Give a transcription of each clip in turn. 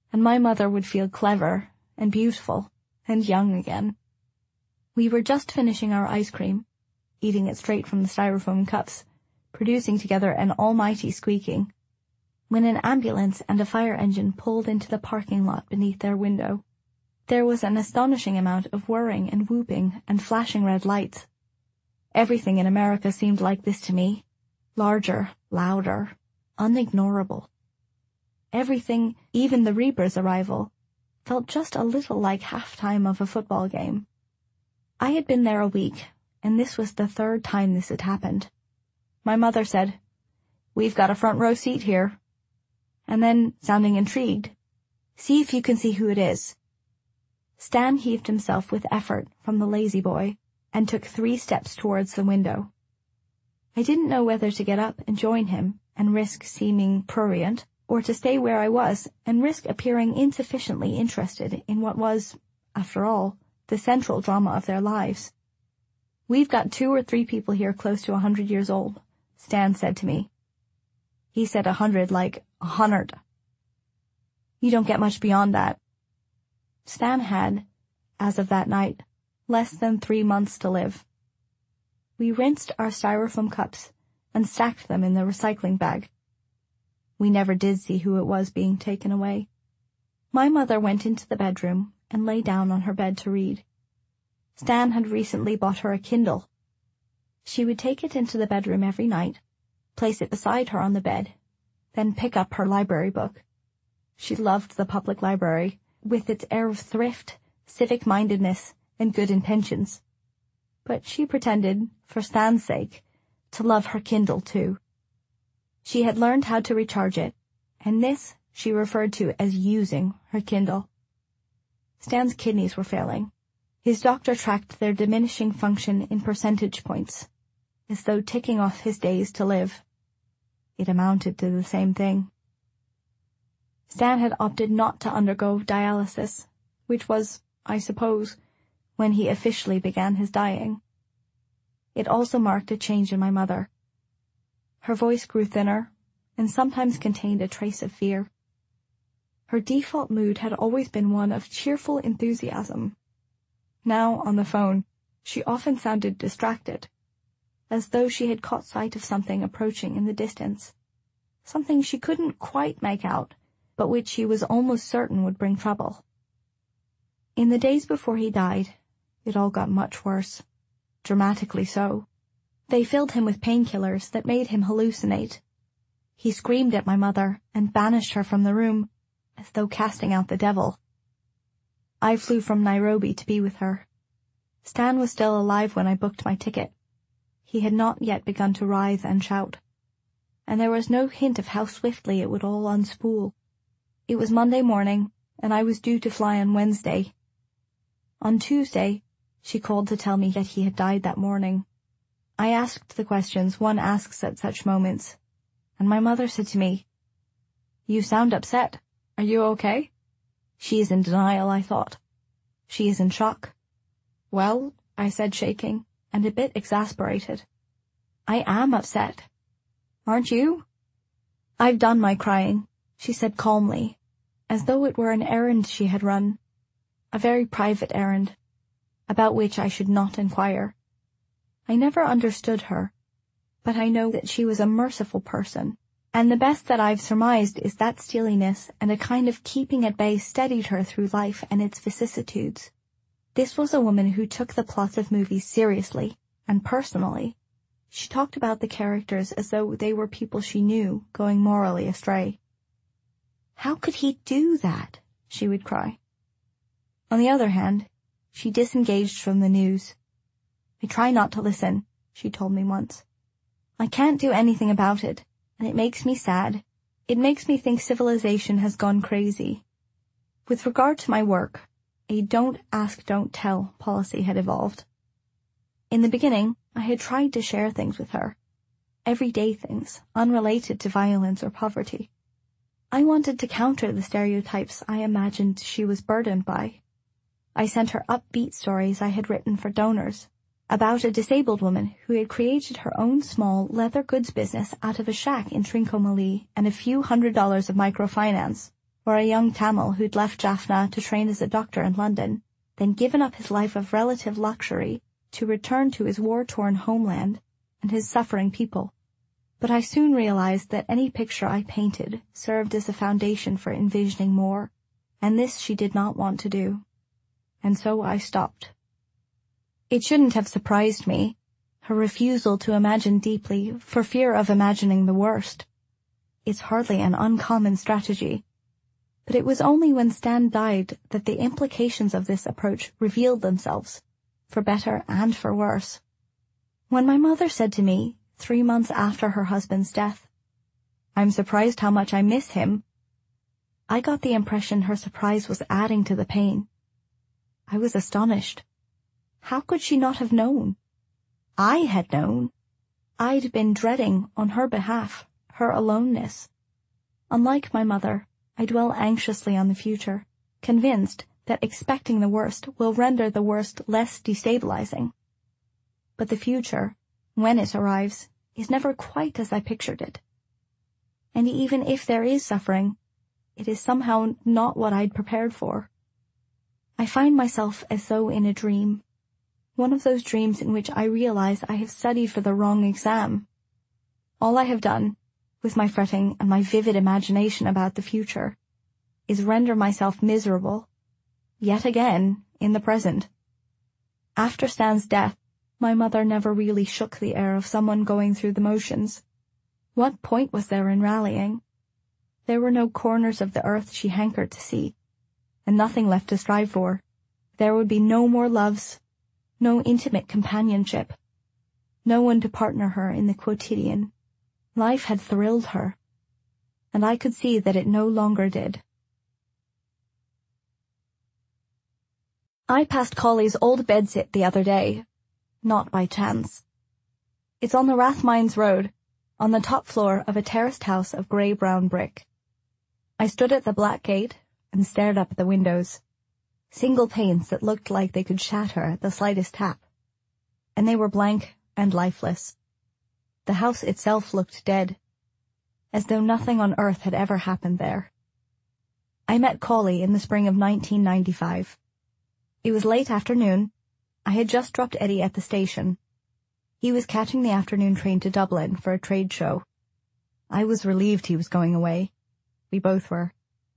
and my mother would feel clever and beautiful and young again. We were just finishing our ice cream, eating it straight from the styrofoam cups, producing together an almighty squeaking, when an ambulance and a fire engine pulled into the parking lot beneath their window. There was an astonishing amount of whirring and whooping and flashing red lights. Everything in America seemed like this to me, larger, louder, unignorable. Everything, even the Reapers' arrival, felt just a little like halftime of a football game. I had been there a week, and this was the third time this had happened. My mother said, "We've got a front row seat here." And then, sounding intrigued, "See if you can see who it is." Stan heaved himself with effort from the lazy boy and took 3 steps towards the window. I didn't know whether to get up and join him and risk seeming prurient, or to stay where I was and risk appearing insufficiently interested in what was, after all, the central drama of their lives. "We've got 2 or 3 people here close to 100 years old," Stan said to me. He said 100 like 100. "You don't get much beyond that." Stan had, as of that night, less than 3 months to live. We rinsed our styrofoam cups and stacked them in the recycling bag. We never did see who it was being taken away. My mother went into the bedroom and lay down on her bed to read. Stan had recently bought her a Kindle. She would take it into the bedroom every night, place it beside her on the bed, then pick up her library book. She loved the public library, with its air of thrift, civic-mindedness, and good intentions. But she pretended, for Stan's sake, to love her Kindle too. She had learned how to recharge it, and this she referred to as using her Kindle. Stan's kidneys were failing. His doctor tracked their diminishing function in percentage points, as though ticking off his days to live. It amounted to the same thing. Stan had opted not to undergo dialysis, which was, I suppose, when he officially began his dying. It also marked a change in my mother. Her voice grew thinner, and sometimes contained a trace of fear. Her default mood had always been one of cheerful enthusiasm. Now, on the phone, she often sounded distracted, as though she had caught sight of something approaching in the distance, something she couldn't quite make out, but which she was almost certain would bring trouble. In the days before he died, it all got much worse, dramatically so. They filled him with painkillers that made him hallucinate. He screamed at my mother and banished her from the room, as though casting out the devil. I flew from Nairobi to be with her. Stan was still alive when I booked my ticket. He had not yet begun to writhe and shout, and there was no hint of how swiftly it would all unspool. It was Monday morning, and I was due to fly on Wednesday. On Tuesday, she called to tell me that he had died that morning. I asked the questions one asks at such moments, and my mother said to me, "You sound upset. Are you okay?" She is in denial, I thought. She is in shock. "Well," I said, shaking, and a bit exasperated, "I am upset. Aren't you?" "I've done my crying," she said calmly, as though it were an errand she had run, a very private errand, about which I should not inquire. I never understood her, but I know that she was a merciful person, and the best that I've surmised is that steeliness and a kind of keeping at bay steadied her through life and its vicissitudes. This was a woman who took the plots of movies seriously and personally. She talked about the characters as though they were people she knew going morally astray. "How could he do that?" she would cry. On the other hand, she disengaged from the news. "I try not to listen," she told me once. "I can't do anything about it, and it makes me sad. It makes me think civilization has gone crazy." With regard to my work, a don't ask, don't tell policy had evolved. In the beginning, I had tried to share things with her, everyday things, unrelated to violence or poverty. I wanted to counter the stereotypes I imagined she was burdened by. I sent her upbeat stories I had written for donors, about a disabled woman who had created her own small leather goods business out of a shack in Trincomalee and a few $100s of microfinance, or a young Tamil who'd left Jaffna to train as a doctor in London, then given up his life of relative luxury to return to his war-torn homeland and his suffering people. But I soon realized that any picture I painted served as a foundation for envisioning more, and this she did not want to do. And so I stopped. It shouldn't have surprised me, her refusal to imagine deeply for fear of imagining the worst. It's hardly an uncommon strategy. But it was only when Stan died that the implications of this approach revealed themselves, for better and for worse. When my mother said to me, 3 months after her husband's death, "I'm surprised how much I miss him," I got the impression her surprise was adding to the pain. I was astonished. How could she not have known? I had known. I'd been dreading, on her behalf, her aloneness. Unlike my mother, I dwell anxiously on the future, convinced that expecting the worst will render the worst less destabilizing. But the future, when it arrives, is never quite as I pictured it. And even if there is suffering, it is somehow not what I'd prepared for. I find myself as though in a dream, one of those dreams in which I realize I have studied for the wrong exam. All I have done, with my fretting and my vivid imagination about the future, is render myself miserable, yet again, in the present. After Stan's death, my mother never really shook the air of someone going through the motions. What point was there in rallying? There were no corners of the earth she hankered to see, and nothing left to strive for. There would be no more loves, no intimate companionship, no one to partner her in the quotidian. Life had thrilled her, and I could see that it no longer did. I passed Colley's old bedsit the other day, not by chance. It's on the Rathmines Road, on the top floor of a terraced house of grey-brown brick. I stood at the black gate and stared up at the windows, single panes that looked like they could shatter at the slightest tap, and they were blank and lifeless. The house itself looked dead, as though nothing on earth had ever happened there. I met Colley in the spring of 1995. It was late afternoon. I had just dropped Eddie at the station. He was catching the afternoon train to Dublin for a trade show. I was relieved he was going away. We both were.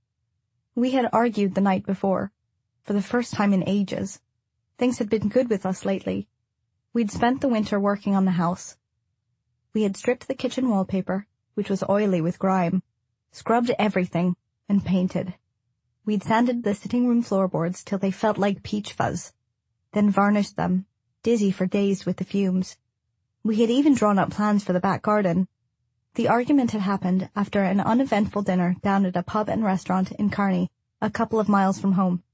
We had argued the night before, for the first time in ages. Things had been good with us lately. We'd spent the winter working on the house. We had stripped the kitchen wallpaper, which was oily with grime, scrubbed everything, and painted. We'd sanded the sitting room floorboards till they felt like peach fuzz, then varnished them, dizzy for days with the fumes. We had even drawn up plans for the back garden. The argument had happened after an uneventful dinner down at a pub and restaurant in Kearney, a couple of miles from home.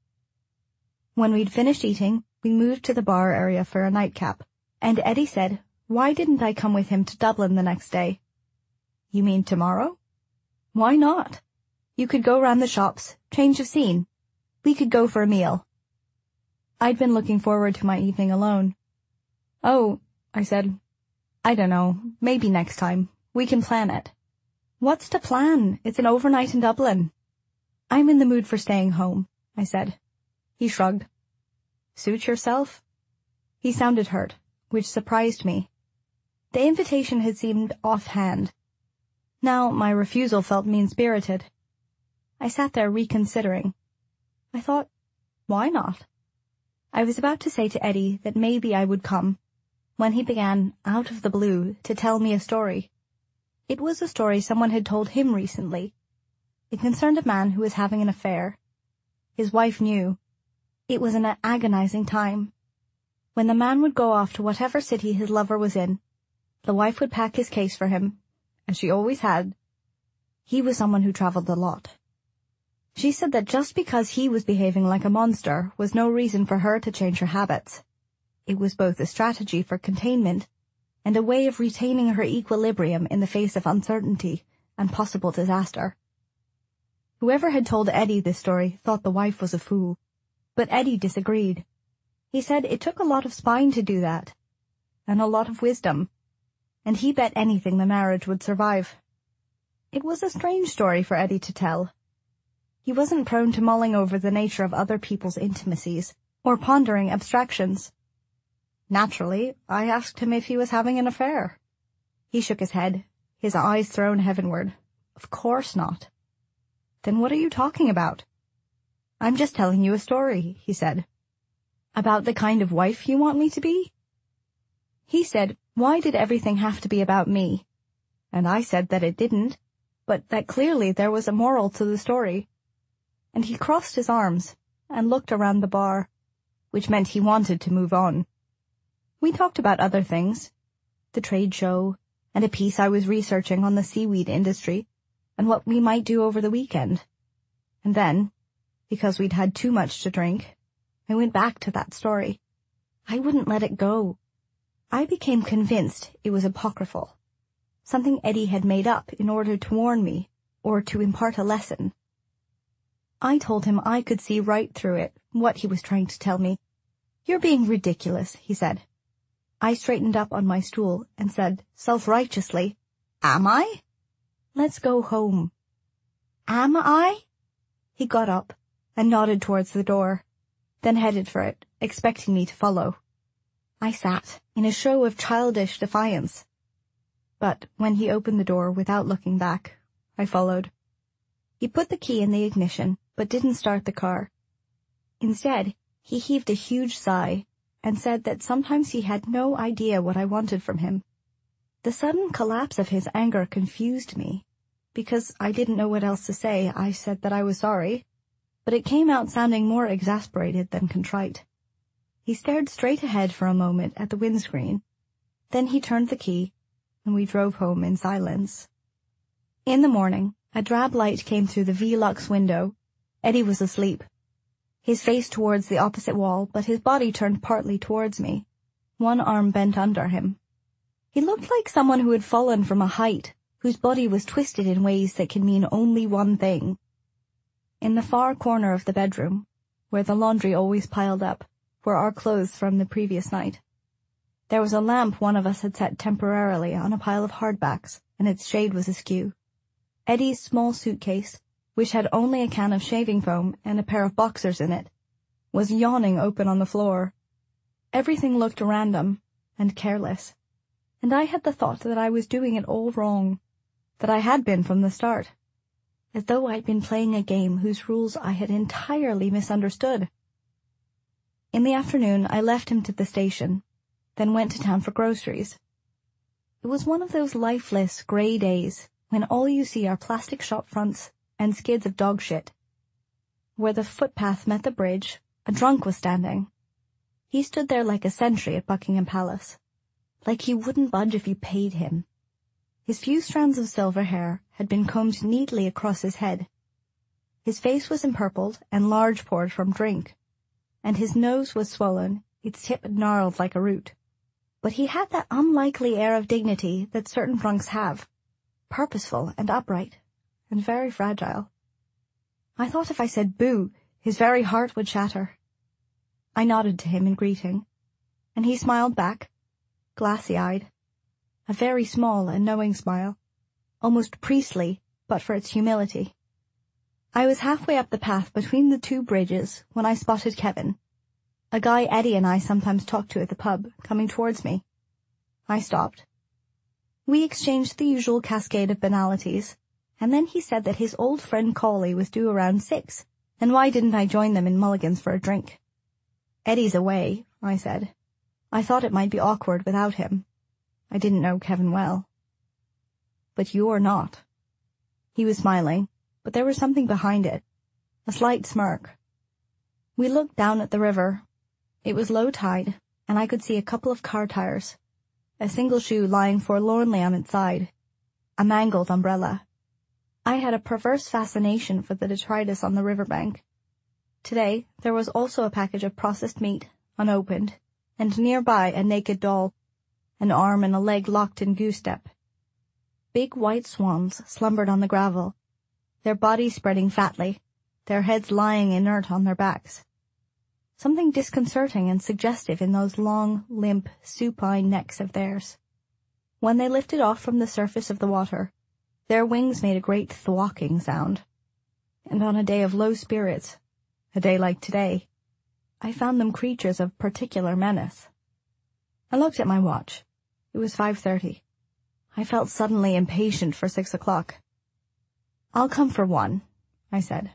When we'd finished eating, we moved to the bar area for a nightcap, and Eddie said, "Why didn't I come with him to Dublin the next day?" "You mean tomorrow?" "Why not? You could go round the shops, change of scene. We could go for a meal." I'd been looking forward to my evening alone. "Oh," I said, "I don't know, maybe next time. We can plan it." "What's to plan? It's an overnight in Dublin." "I'm in the mood for staying home," I said. He shrugged. "Suit yourself?" He sounded hurt, which surprised me. The invitation had seemed offhand. Now my refusal felt mean-spirited. I sat there reconsidering. I thought, why not? I was about to say to Eddie that maybe I would come, when he began, out of the blue, to tell me a story. It was a story someone had told him recently. It concerned a man who was having an affair. His wife knew. It was an agonizing time. When the man would go off to whatever city his lover was in, the wife would pack his case for him, as she always had. He was someone who traveled a lot. She said that just because he was behaving like a monster was no reason for her to change her habits. It was both a strategy for containment and a way of retaining her equilibrium in the face of uncertainty and possible disaster. Whoever had told Eddie this story thought the wife was a fool, but Eddie disagreed. He said it took a lot of spine to do that, and a lot of wisdom, and he bet anything the marriage would survive. It was a strange story for Eddie to tell. He wasn't prone to mulling over the nature of other people's intimacies or pondering abstractions. Naturally, I asked him if he was having an affair. He shook his head, his eyes thrown heavenward. Of course not. Then what are you talking about? I'm just telling you a story, he said. About the kind of wife you want me to be? He said, why did everything have to be about me? And I said that it didn't, but that clearly there was a moral to the story. And he crossed his arms and looked around the bar, which meant he wanted to move on. We talked about other things, the trade show, and a piece I was researching on the seaweed industry, and what we might do over the weekend. And then, because we'd had too much to drink, I went back to that story. I wouldn't let it go. I became convinced it was apocryphal, something Eddie had made up in order to warn me, or to impart a lesson. I told him I could see right through it, what he was trying to tell me. You're being ridiculous, he said. I straightened up on my stool and said, self-righteously, Am I? Let's go home. Am I? He got up and nodded towards the door, then headed for it, expecting me to follow. I sat in a show of childish defiance. But when he opened the door without looking back, I followed. He put the key in the ignition, but didn't start the car. Instead, he heaved a huge sigh and said that sometimes he had no idea what I wanted from him. The sudden collapse of his anger confused me. Because I didn't know what else to say, I said that I was sorry, but it came out sounding more exasperated than contrite. He stared straight ahead for a moment at the windscreen. Then he turned the key, and we drove home in silence. In the morning, a drab light came through the Velux window. Eddie was asleep, his face towards the opposite wall, but his body turned partly towards me, one arm bent under him. He looked like someone who had fallen from a height, whose body was twisted in ways that can mean only one thing. In the far corner of the bedroom, where the laundry always piled up, were our clothes from the previous night. There was a lamp one of us had set temporarily on a pile of hardbacks, and its shade was askew. Eddie's small suitcase, which had only a can of shaving foam and a pair of boxers in it, was yawning open on the floor. Everything looked random and careless, and I had the thought that I was doing it all wrong, that I had been from the start, as though I'd been playing a game whose rules I had entirely misunderstood. In the afternoon, I left him to the station, then went to town for groceries. It was one of those lifeless, grey days when all you see are plastic shop fronts and skids of dog shit. Where the footpath met the bridge, a drunk was standing. He stood there like a sentry at Buckingham Palace, like he wouldn't budge if you paid him. His few strands of silver hair had been combed neatly across his head. His face was empurpled and large-pored from drink, and his nose was swollen, its tip gnarled like a root. But he had that unlikely air of dignity that certain drunks have, purposeful and upright, and very fragile. I thought if I said boo, his very heart would shatter. I nodded to him in greeting, and he smiled back, glassy-eyed, a very small and knowing smile, almost priestly, but for its humility. I was halfway up the path between the two bridges when I spotted Kevin, a guy Eddie and I sometimes talked to at the pub, coming towards me. I stopped. We exchanged the usual cascade of banalities, and then he said that his old friend Cauley was due around 6, and why didn't I join them in Mulligan's for a drink? Eddie's away, I said. I thought it might be awkward without him. I didn't know Kevin well. But you're not. He was smiling, but there was something behind it, a slight smirk. We looked down at the river. It was low tide, and I could see a couple of car tires, a single shoe lying forlornly on its side, a mangled umbrella. I had a perverse fascination for the detritus on the riverbank. Today, there was also a package of processed meat, unopened, and nearby a naked doll, an arm and a leg locked in goose-step. Big white swans slumbered on the gravel, their bodies spreading fatly, their heads lying inert on their backs. Something disconcerting and suggestive in those long, limp, supine necks of theirs. When they lifted off from the surface of the water, their wings made a great thwacking sound. and on a day of low spirits, a day like today, I found them creatures of particular menace. I looked at my watch. It was 5:30. I felt suddenly impatient for 6 o'clock. "I'll come for 1, I said.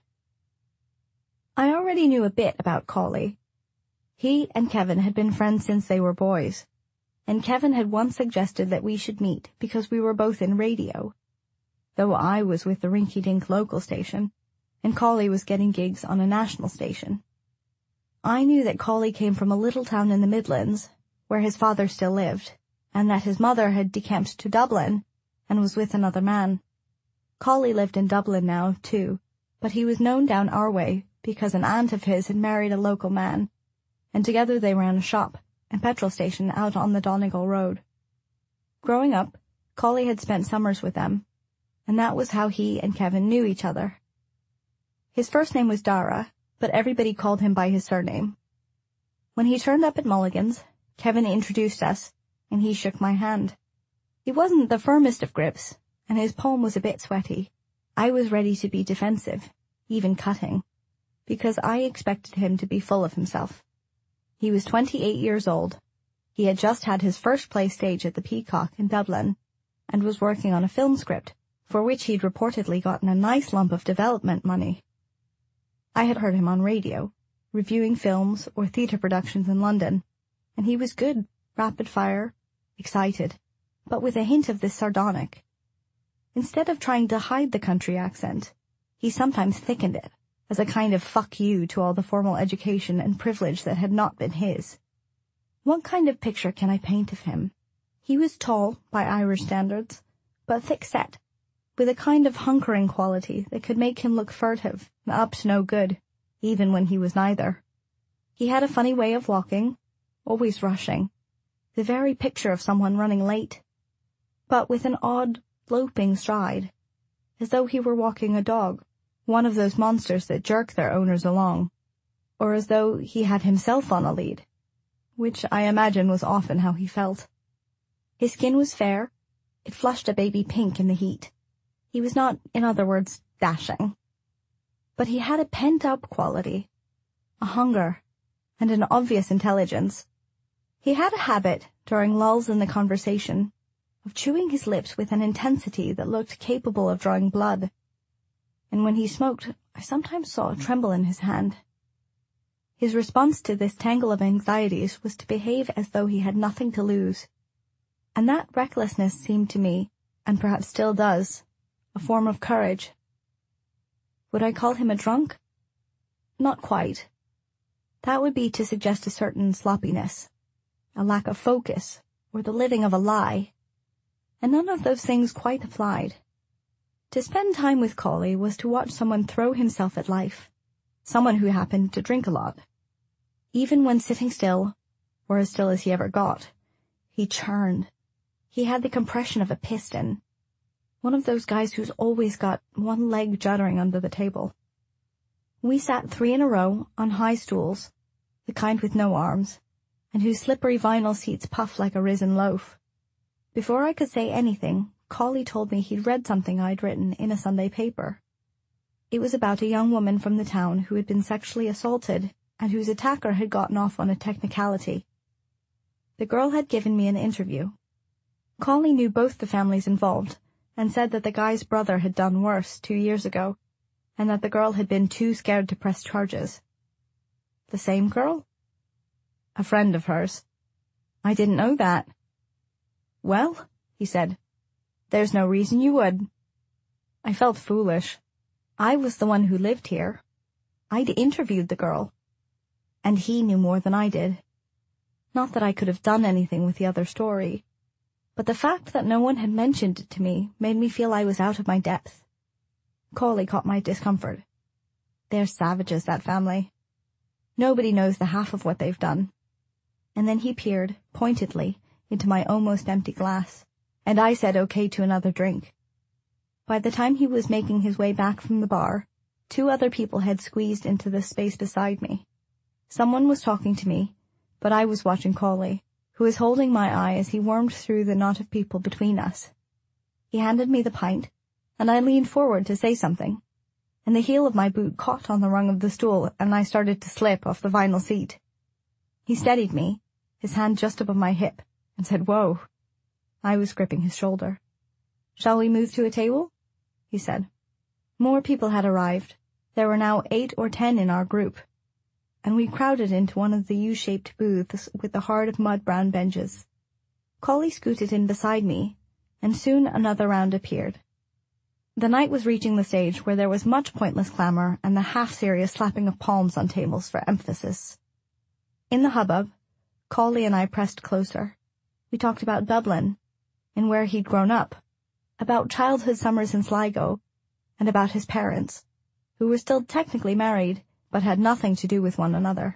I already knew a bit about Colley. He and Kevin had been friends since they were boys, and Kevin had once suggested that we should meet because we were both in radio, though I was with the rinky-dink local station, and Colley was getting gigs on a national station. I knew that Colley came from a little town in the Midlands, where his father still lived, and that his mother had decamped to Dublin and was with another man. Colley lived in Dublin now, too, but he was known down our way because an aunt of his had married a local man, and together they ran a shop and petrol station out on the Donegal Road. Growing up, Colley had spent summers with them, and that was how he and Kevin knew each other. His first name was Dara, but everybody called him by his surname. When he turned up at Mulligan's, Kevin introduced us, and he shook my hand. He wasn't the firmest of grips, and his palm was a bit sweaty. I was ready to be defensive, even cutting, because I expected him to be full of himself. He was 28 years old. He had just had his first play staged at the Peacock in Dublin, and was working on a film script, for which he'd reportedly gotten a nice lump of development money. I had heard him on radio, reviewing films or theatre productions in London, and he was good, rapid-fire, excited, but with a hint of the sardonic. Instead of trying to hide the country accent, he sometimes thickened it, as a kind of fuck you to all the formal education and privilege that had not been his. What kind of picture can I paint of him? He was tall, by Irish standards, but thick-set, with a kind of hunkering quality that could make him look furtive and up to no good, even when he was neither. He had a funny way of walking, always rushing, the very picture of someone running late, but with an odd, loping stride, as though he were walking a dog, one of those monsters that jerk their owners along, or as though he had himself on a lead, which I imagine was often how he felt. His skin was fair. It flushed a baby pink in the heat. He was not, in other words, dashing. But he had a pent-up quality, a hunger, and an obvious intelligence. He had a habit, during lulls in the conversation, of chewing his lips with an intensity that looked capable of drawing blood, and when he smoked, I sometimes saw a tremble in his hand. His response to this tangle of anxieties was to behave as though he had nothing to lose, and that recklessness seemed to me, and perhaps still does, a form of courage. Would I call him a drunk? Not quite. That would be to suggest a certain sloppiness, a lack of focus, or the living of a lie, and none of those things quite applied. To spend time with Colley was to watch someone throw himself at life, someone who happened to drink a lot. Even when sitting still, or as still as he ever got, he churned. He had the compression of a piston, one of those guys who's always got one leg juddering under the table. We sat 3 in a row on high stools, the kind with no arms, and whose slippery vinyl seats puff like a risen loaf. Before I could say anything, Colley told me he'd read something I'd written in a Sunday paper. It was about a young woman from the town who had been sexually assaulted and whose attacker had gotten off on a technicality. The girl had given me an interview. Colley knew both the families involved and said that the guy's brother had done worse 2 years ago, and that the girl had been too scared to press charges. The same girl? A friend of hers. I didn't know that. Well, he said, there's no reason you would. I felt foolish. I was the one who lived here. I'd interviewed the girl. And he knew more than I did. Not that I could have done anything with the other story, but the fact that no one had mentioned it to me made me feel I was out of my depth. Colley caught my discomfort. They're savages, that family. Nobody knows the half of what they've done. And then he peered, pointedly, into my almost empty glass, and I said okay to another drink. By the time he was making his way back from the bar, 2 other people had squeezed into the space beside me. Someone was talking to me, but I was watching Colley, who was holding my eye as he wormed through the knot of people between us. He handed me the pint, and I leaned forward to say something. and the heel of my boot caught on the rung of the stool and I started to slip off the vinyl seat. He steadied me, his hand just above my hip, and said, "Whoa." I was gripping his shoulder. "Shall we move to a table?" he said. More people had arrived. There were now 8 or 10 in our group, and we crowded into one of the U-shaped booths with the hard mud-brown benches. Collie scooted in beside me, and soon another round appeared. The night was reaching the stage where there was much pointless clamour and the half-serious slapping of palms on tables for emphasis. In the hubbub, Collie and I pressed closer. We talked about Dublin, and where he'd grown up, about childhood summers in Sligo, and about his parents, who were still technically married, but had nothing to do with one another.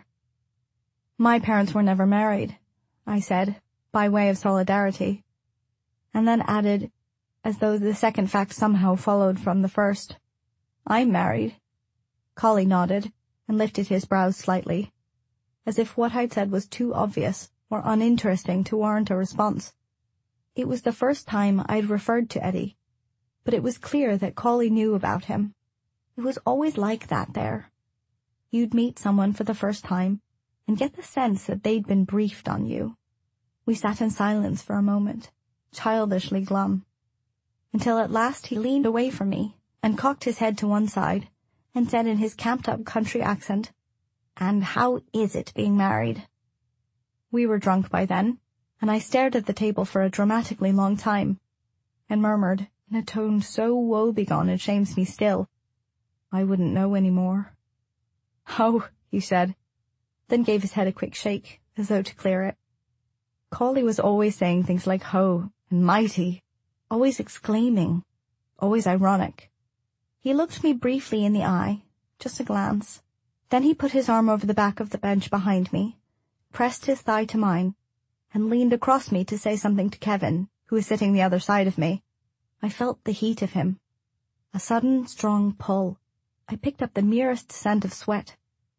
"My parents were never married," I said, by way of solidarity, and then added, as though the second fact somehow followed from the first, "I'm married." Collie nodded and lifted his brows slightly, as if what I'd said was too obvious or uninteresting to warrant a response. It was the first time I'd referred to Eddie, but it was clear that Collie knew about him. It was always like that there. You'd meet someone for the first time and get the sense that they'd been briefed on you. We sat in silence for a moment, childishly glum, until at last he leaned away from me and cocked his head to one side and said in his camped-up country accent, "And how is it being married?" We were drunk by then, and I stared at the table for a dramatically long time, and murmured, in a tone so woebegone it shames me still, "I wouldn't know any more." "Oh," he said, then gave his head a quick shake, as though to clear it. Collie was always saying things like "ho" and "mighty," always exclaiming, always ironic. He looked me briefly in the eye, just a glance. Then he put his arm over the back of the bench behind me, pressed his thigh to mine, and leaned across me to say something to Kevin, who was sitting the other side of me. I felt the heat of him. A sudden, strong pull. I picked up the merest scent of sweat.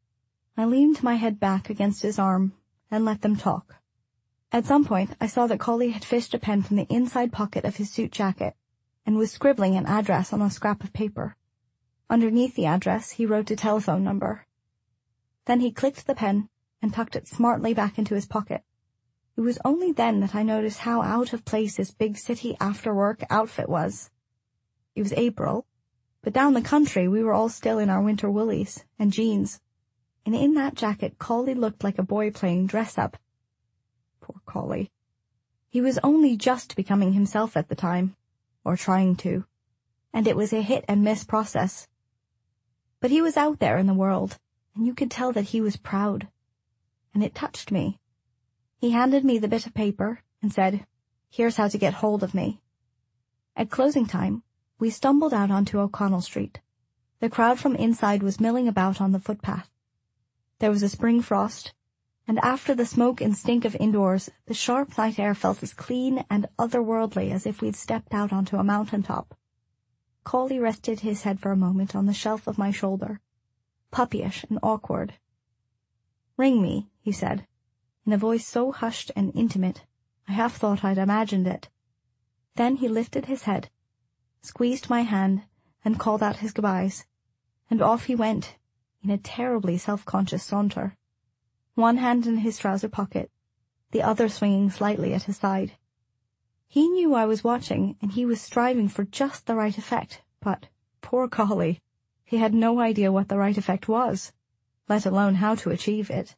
I leaned my head back against his arm and let them talk. At some point, I saw that Collie had fished a pen from the inside pocket of his suit jacket and was scribbling an address on a scrap of paper. Underneath the address, he wrote a telephone number. Then he clicked the pen and tucked it smartly back into his pocket. It was only then that I noticed how out of place his big city after-work outfit was. It was April, but down the country we were all still in our winter woolies and jeans, and in that jacket Collie looked like a boy playing dress-up. Poor Collie. He was only just becoming himself at the time, or trying to, and it was a hit-and-miss process. But he was out there in the world, and you could tell that he was proud, and it touched me. He handed me the bit of paper and said, "Here's how to get hold of me." At closing time, we stumbled out onto O'Connell Street. The crowd from inside was milling about on the footpath. There was a spring frost, and after the smoke and stink of indoors, the sharp night air felt as clean and otherworldly as if we'd stepped out onto a mountain top. Collie rested his head for a moment on the shelf of my shoulder, puppyish and awkward. "Ring me," he said, in a voice so hushed and intimate, I half thought I'd imagined it. Then he lifted his head, squeezed my hand, and called out his goodbyes, and off he went, in a terribly self-conscious saunter, one hand in his trouser pocket, the other swinging slightly at his side. He knew I was watching, and he was striving for just the right effect, but, poor Collie, he had no idea what the right effect was, let alone how to achieve it.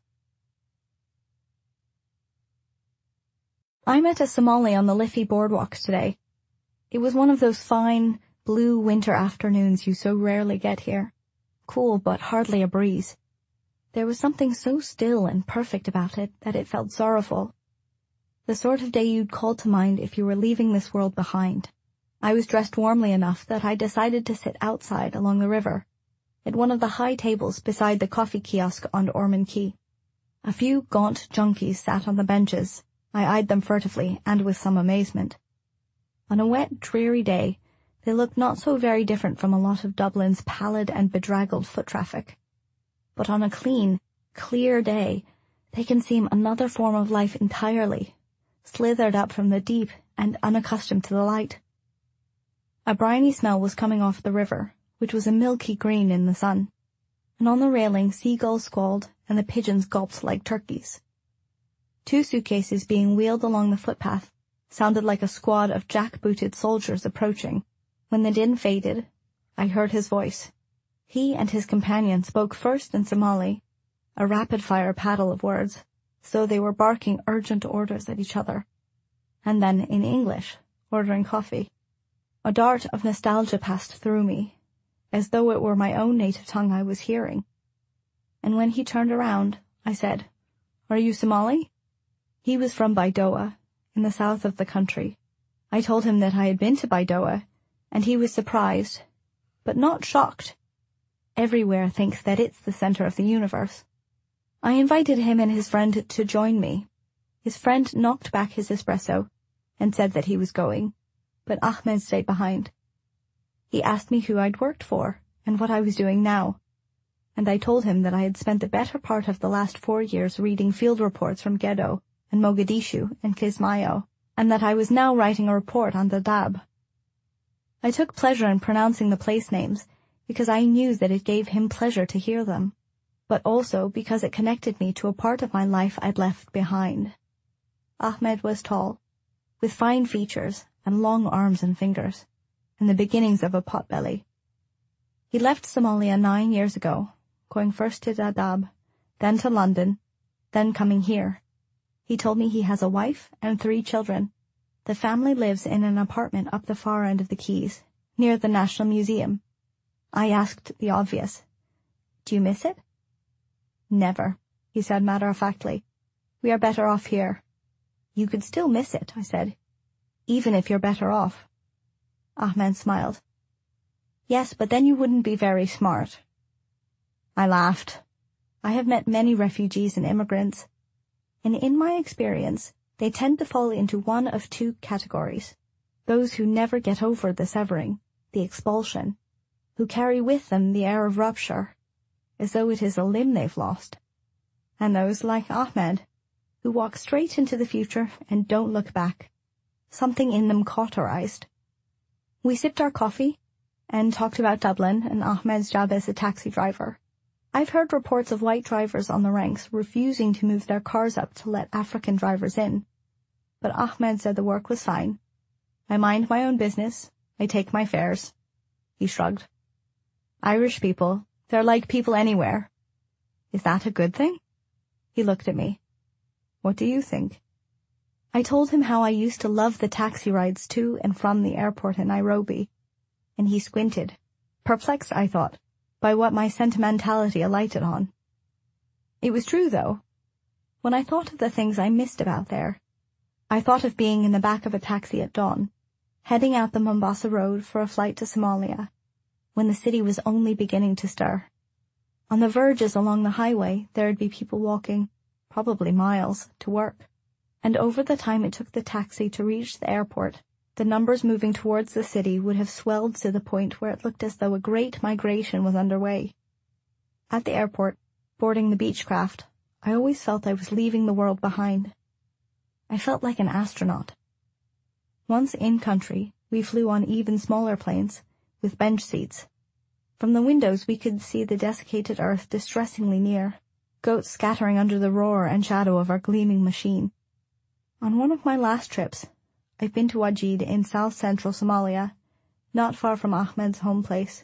I met a Somali on the Liffey boardwalk today. It was one of those fine, blue winter afternoons you so rarely get here. Cool, but hardly a breeze. There was something so still and perfect about it that it felt sorrowful. The sort of day you'd call to mind if you were leaving this world behind. I was dressed warmly enough that I decided to sit outside along the river, at one of the high tables beside the coffee kiosk on Ormond Quay. A few gaunt junkies sat on the benches. I eyed them furtively and with some amazement. On a wet, dreary day, they looked not so very different from a lot of Dublin's pallid and bedraggled foot traffic. But on a clean, clear day, they can seem another form of life entirely, slithered up from the deep and unaccustomed to the light. A briny smell was coming off the river, which was a milky green in the sun, and on the railing seagulls squalled and the pigeons gulped like turkeys. 2 suitcases being wheeled along the footpath sounded like a squad of jack-booted soldiers approaching. When the din faded, I heard his voice. He and his companion spoke first in Somali, a rapid-fire paddle of words, so they were barking urgent orders at each other, and then in English, ordering coffee. A dart of nostalgia passed through me, as though it were my own native tongue I was hearing. And when he turned around, I said, "Are you Somali?" He was from Baidoa, in the south of the country. I told him that I had been to Baidoa, and he was surprised, but not shocked. Everywhere thinks that it's the center of the universe. I invited him and his friend to join me. His friend knocked back his espresso and said that he was going, but Ahmed stayed behind. He asked me who I'd worked for and what I was doing now, and I told him that I had spent the better part of the last 4 years reading field reports from Gedo and Mogadishu and Kismayo, and that I was now writing a report on Dadaab. I took pleasure in pronouncing the place names because I knew that it gave him pleasure to hear them, but also because it connected me to a part of my life I'd left behind. Ahmed was tall, with fine features and long arms and fingers, and the beginnings of a potbelly. He left Somalia 9 years ago, going first to Dadaab, then to London, then coming here. He told me he has a wife and 3 children. The family lives in an apartment up the far end of the Keys, near the National Museum. I asked the obvious, "Do you miss it?" "Never," he said matter-of-factly. "We are better off here." "You could still miss it," I said, "even if you're better off." Ahmed smiled. "Yes, but then you wouldn't be very smart." I laughed. I have met many refugees and immigrants, and in my experience, they tend to fall into one of 2 categories: those who never get over the severing, the expulsion, who carry with them the air of rupture, as though it is a limb they've lost, and those like Ahmed, who walk straight into the future and don't look back, something in them cauterized. We sipped our coffee and talked about Dublin and Ahmed's job as a taxi driver. I've heard reports of white drivers on the ranks refusing to move their cars up to let African drivers in, but Ahmed said the work was fine. "I mind my own business. I take my fares." He shrugged. "Irish people, they're like people anywhere." "Is that a good thing?" He looked at me. "What do you think?" I told him how I used to love the taxi rides to and from the airport in Nairobi, and he squinted, perplexed, I thought, by what my sentimentality alighted on. It was true, though. When I thought of the things I missed about there, I thought of being in the back of a taxi at dawn, heading out the Mombasa road for a flight to Somalia, when the city was only beginning to stir. On the verges along the highway, there'd be people walking, probably miles, to work. And over the time it took the taxi to reach the airport, the numbers moving towards the city would have swelled to the point where it looked as though a great migration was underway. At the airport, boarding the Beechcraft, I always felt I was leaving the world behind. I felt like an astronaut. Once in country, we flew on even smaller planes, with bench seats. From the windows we could see the desiccated earth distressingly near, goats scattering under the roar and shadow of our gleaming machine. On one of my last trips, I've been to Wajid in south-central Somalia, not far from Ahmed's home place.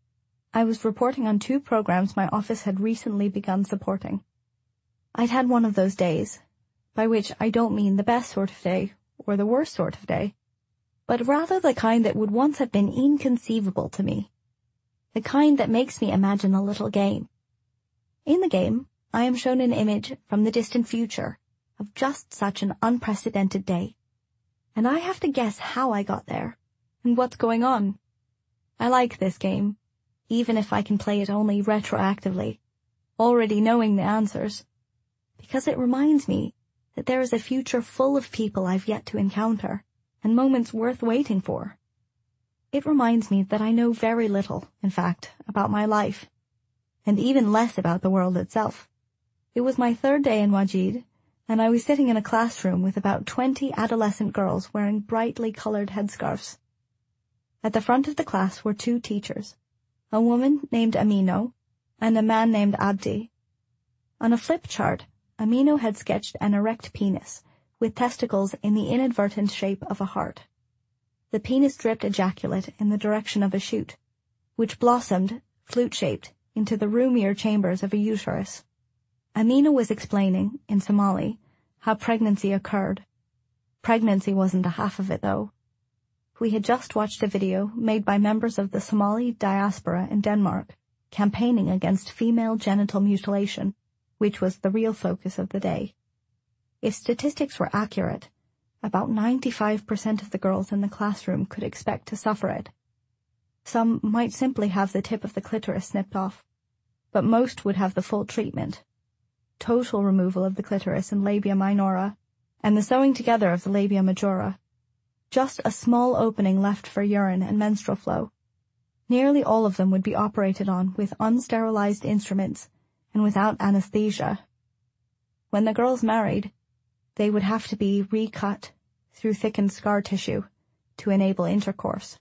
I was reporting on 2 programs my office had recently begun supporting. I'd had one of those days, by which I don't mean the best sort of day or the worst sort of day, but rather the kind that would once have been inconceivable to me, the kind that makes me imagine a little game. In the game, I am shown an image from the distant future of just such an unprecedented day, and I have to guess how I got there and what's going on. I like this game, even if I can play it only retroactively, already knowing the answers, because it reminds me that there is a future full of people I've yet to encounter, and moments worth waiting for. It reminds me that I know very little, in fact, about my life, and even less about the world itself. It was my 3rd day in Wajid, and I was sitting in a classroom with about 20 adolescent girls wearing brightly colored headscarves. At the front of the class were 2 teachers, a woman named Amino, and a man named Abdi. On a flip chart, Amino had sketched an erect penis, with testicles in the inadvertent shape of a heart. The penis dripped ejaculate in the direction of a shoot, which blossomed, flute-shaped, into the roomier chambers of a uterus. Amino was explaining, in Somali, how pregnancy occurred. Pregnancy wasn't the half of it, though. We had just watched a video made by members of the Somali diaspora in Denmark, campaigning against female genital mutilation, which was the real focus of the day. If statistics were accurate, about 95% of the girls in the classroom could expect to suffer it. Some might simply have the tip of the clitoris snipped off, but most would have the full treatment. Total removal of the clitoris and labia minora, and the sewing together of the labia majora. Just a small opening left for urine and menstrual flow. Nearly all of them would be operated on with unsterilized instruments and without anesthesia. When the girls married, they would have to be recut through thickened scar tissue to enable intercourse.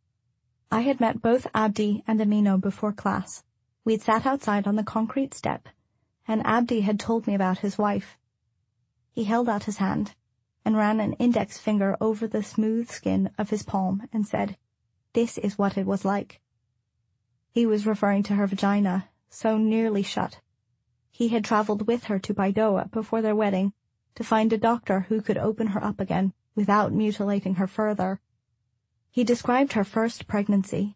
I had met both Abdi and Amino before class. We'd sat outside on the concrete step, and Abdi had told me about his wife. He held out his hand and ran an index finger over the smooth skin of his palm and said, "This is what it was like." He was referring to her vagina, so nearly shut. He had traveled with her to Baidoa before their wedding to find a doctor who could open her up again without mutilating her further. He described her first pregnancy,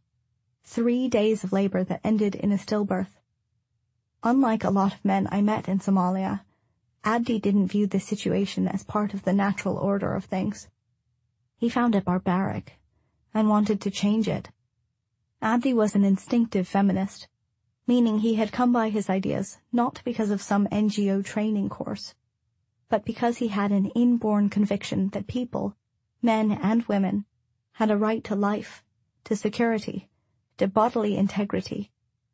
3 days of labor that ended in a stillbirth. Unlike a lot of men I met in Somalia, Abdi didn't view this situation as part of the natural order of things. He found it barbaric and wanted to change it. Abdi was an instinctive feminist, meaning he had come by his ideas not because of some NGO training course, but because he had an inborn conviction that people, men and women, had a right to life, to security, to bodily integrity.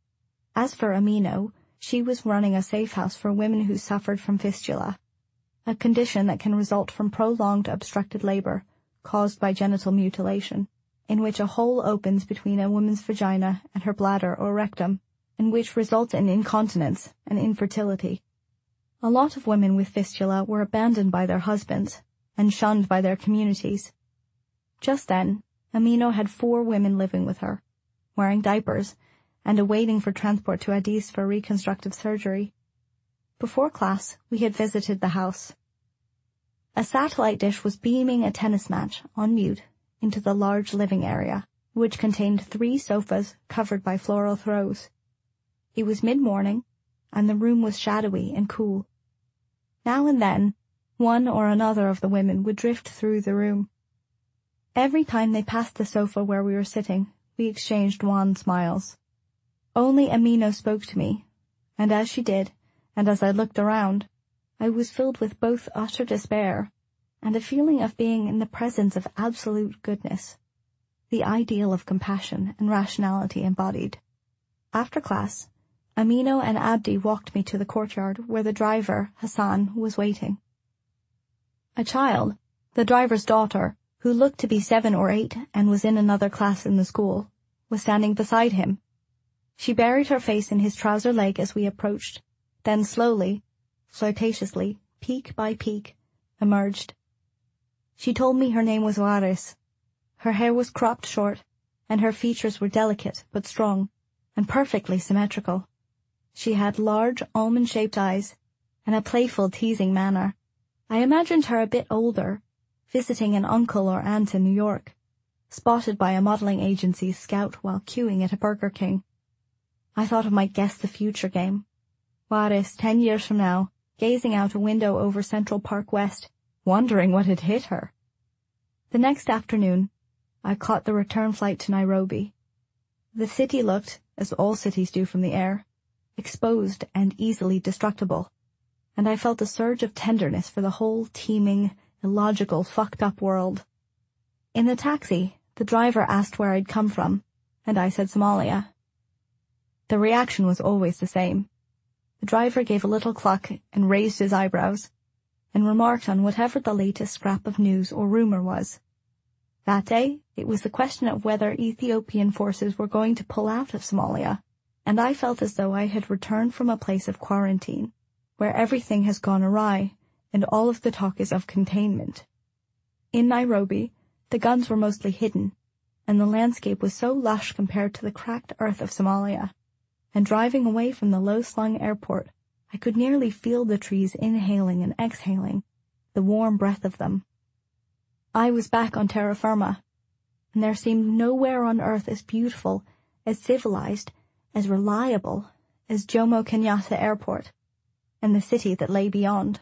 As for Amino, she was running a safe house for women who suffered from fistula, a condition that can result from prolonged obstructed labor caused by genital mutilation, in which a hole opens between a woman's vagina and her bladder or rectum, and which results in incontinence and infertility. A lot of women with fistula were abandoned by their husbands and shunned by their communities. Just then, Amino had 4 women living with her, wearing diapers and awaiting for transport to Addis for reconstructive surgery. Before class, we had visited the house. A satellite dish was beaming a tennis match on mute into the large living area, which contained 3 sofas covered by floral throws. It was mid-morning, and the room was shadowy and cool. Now and then, one or another of the women would drift through the room. Every time they passed the sofa where we were sitting, we exchanged wan smiles. Only Amino spoke to me, and as she did, and as I looked around, I was filled with both utter despair and a feeling of being in the presence of absolute goodness, the ideal of compassion and rationality embodied. After class, Amino and Abdi walked me to the courtyard where the driver, Hassan, was waiting. A child, the driver's daughter, who looked to be 7 or 8 and was in another class in the school, was standing beside him. She buried her face in his trouser leg as we approached, then slowly, flirtatiously, peak by peak, emerged. She told me her name was Waris. Her hair was cropped short, and her features were delicate but strong, and perfectly symmetrical. She had large, almond-shaped eyes, and a playful, teasing manner. I imagined her a bit older, visiting an uncle or aunt in New York, spotted by a modeling agency's scout while queuing at a Burger King. I thought I might guess the future game. Waris, 10 years from now, gazing out a window over Central Park West, wondering what had hit her. The next afternoon, I caught the return flight to Nairobi. The city looked, as all cities do from the air, exposed and easily destructible, and I felt a surge of tenderness for the whole teeming, illogical, fucked-up world. In the taxi, the driver asked where I'd come from, and I said Somalia. The reaction was always the same. The driver gave a little cluck and raised his eyebrows, and remarked on whatever the latest scrap of news or rumor was. That day, it was the question of whether Ethiopian forces were going to pull out of Somalia, and I felt as though I had returned from a place of quarantine, where everything has gone awry, and all of the talk is of containment. In Nairobi, the guns were mostly hidden, and the landscape was so lush compared to the cracked earth of Somalia, and driving away from the low-slung airport, I could nearly feel the trees inhaling and exhaling, the warm breath of them. I was back on terra firma, and there seemed nowhere on earth as beautiful, as civilized, as reliable as Jomo Kenyatta Airport, and the city that lay beyond.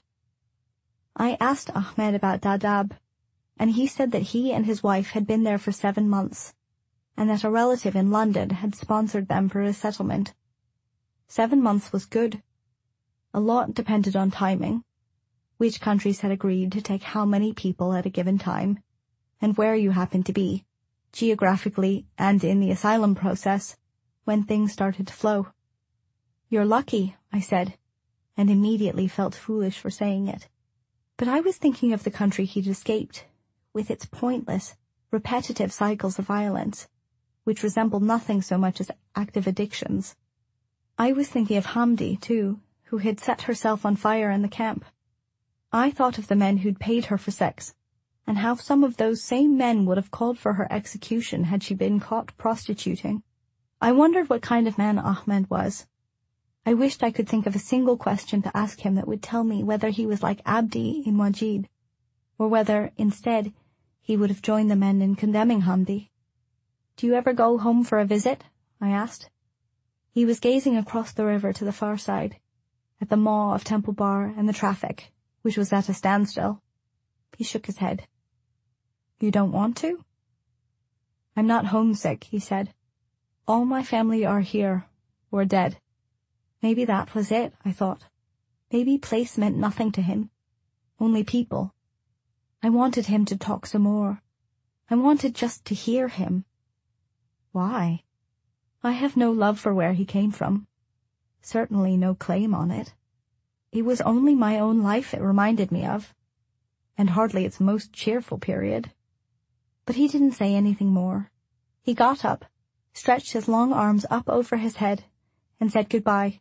I asked Ahmed about Dadaab, and he said that he and his wife had been there for 7 months, and that a relative in London had sponsored them for a settlement. 7 months was good. A lot depended on timing, which countries had agreed to take how many people at a given time, and where you happened to be, geographically and in the asylum process, when things started to flow. "You're lucky," I said, and immediately felt foolish for saying it. But I was thinking of the country he'd escaped, with its pointless, repetitive cycles of violence, which resembled nothing so much as active addictions. I was thinking of Hamdi, too, who had set herself on fire in the camp. I thought of the men who'd paid her for sex, and how some of those same men would have called for her execution had she been caught prostituting. I wondered what kind of man Ahmed was. I wished I could think of a single question to ask him that would tell me whether he was like Abdi in Wajid, or whether, instead, he would have joined the men in condemning Hamdi. "Do you ever go home for a visit?" I asked. He was gazing across the river to the far side, at the maw of Temple Bar and the traffic, which was at a standstill. He shook his head. "You don't want to?" "I'm not homesick," he said. "All my family are here, or dead." Maybe that was it, I thought. Maybe place meant nothing to him, only people. I wanted him to talk some more. I wanted just to hear him. Why? I have no love for where he came from. Certainly no claim on it. It was only my own life it reminded me of, and hardly its most cheerful period. But he didn't say anything more. He got up, stretched his long arms up over his head, and said goodbye.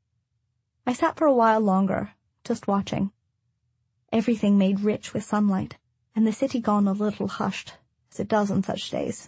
I sat for a while longer, just watching. Everything made rich with sunlight, and the city gone a little hushed, as it does on such days.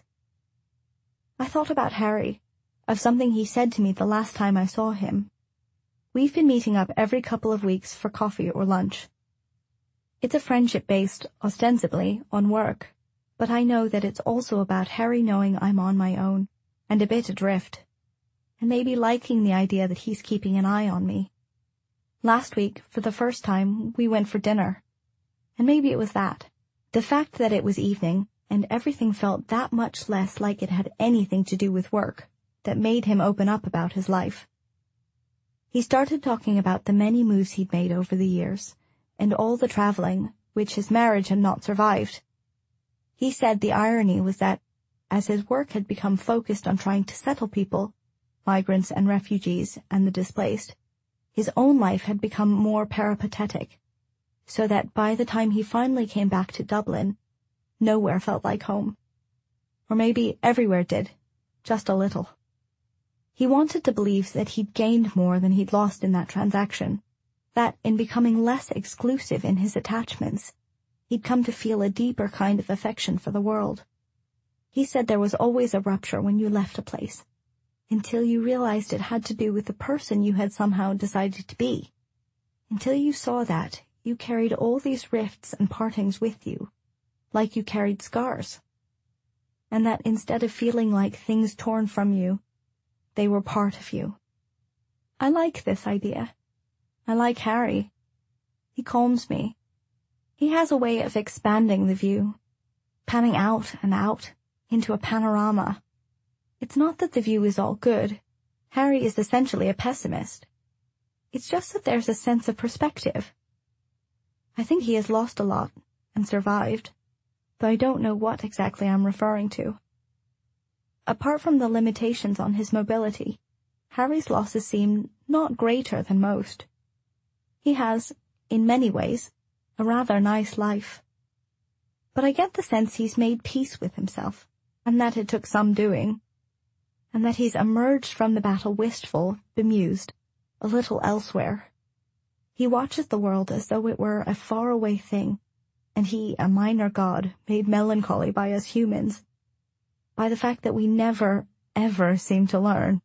I thought about Harry, of something he said to me the last time I saw him. We've been meeting up every couple of weeks for coffee or lunch. It's a friendship based, ostensibly, on work, but I know that it's also about Harry knowing I'm on my own, and a bit adrift, and maybe liking the idea that he's keeping an eye on me. Last week, for the first time, we went for dinner, and maybe it was that. The fact that it was evening, and everything felt that much less like it had anything to do with work, that made him open up about his life. He started talking about the many moves he'd made over the years, and all the traveling, which his marriage had not survived. He said the irony was that, as his work had become focused on trying to settle people, migrants and refugees and the displaced, his own life had become more peripatetic, so that by the time he finally came back to Dublin, nowhere felt like home. Or maybe everywhere did, just a little. He wanted to believe that he'd gained more than he'd lost in that transaction, that in becoming less exclusive in his attachments, he'd come to feel a deeper kind of affection for the world. He said there was always a rupture when you left a place, until you realized it had to do with the person you had somehow decided to be. Until you saw that, you carried all these rifts and partings with you, like you carried scars. And that instead of feeling like things torn from you, they were part of you. I like this idea. I like Harry. He calms me. He has a way of expanding the view, panning out and out into a panorama. It's not that the view is all good. Harry is essentially a pessimist. It's just that there's a sense of perspective. I think he has lost a lot and survived, though I don't know what exactly I'm referring to. Apart from the limitations on his mobility, Harry's losses seem not greater than most. He has, in many ways, a rather nice life. but I get the sense he's made peace with himself, and that it took some doing, and that he's emerged from the battle wistful, bemused, a little elsewhere. He watches the world as though it were a faraway thing, and he, a minor god, made melancholy by us humans, by the fact that we never, ever seem to learn.